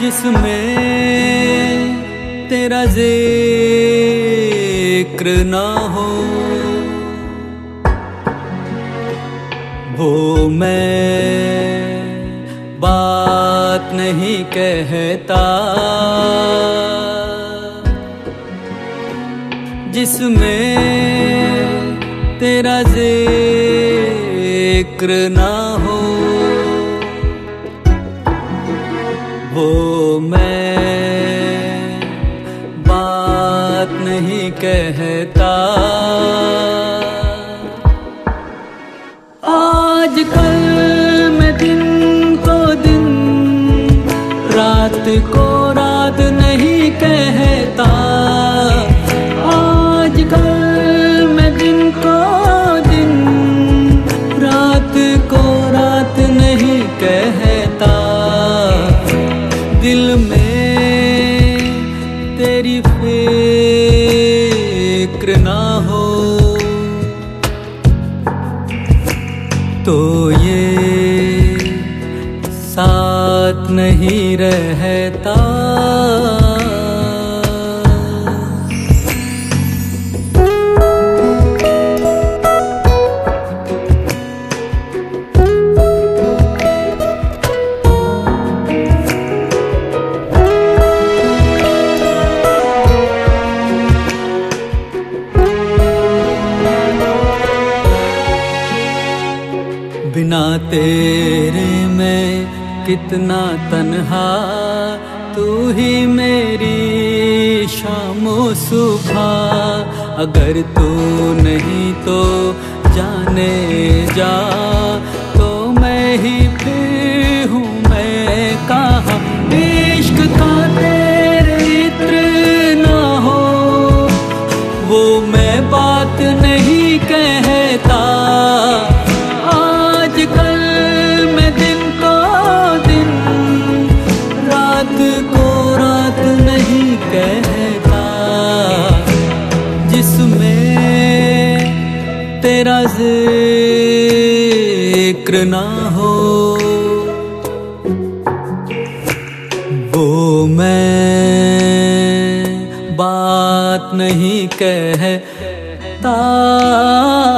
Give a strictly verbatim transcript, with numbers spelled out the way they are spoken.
जिसमें तेरा जिक्र ना हो, वो मैं बात नहीं कहता। जिसमें तेरा जिक्र ना हो, वो मैं बात नहीं कहता। आजकल मैं दिन को दिन, रात को रात नहीं कहता। आजकल मैं दिन को दिन, रात को रात नहीं कहता। दिल में तेरी फिक्र ना हो, तो ये साथ नहीं रहता। बिना तेरे मैं कितना तन्हा, तू ही मेरी शामो सुबह। अगर तू नहीं तो जाने जा, तो मैं ही फिर हूँ मैं कहाँ। इश्क का तेरे इत्र ना हो, वो मैं बात नहीं कहता। आजकल मैं दिन को दिन, रात को रात नहीं कहता। जिसमें तेरा जिक्र ना हो, वो मैं बात नहीं कहता।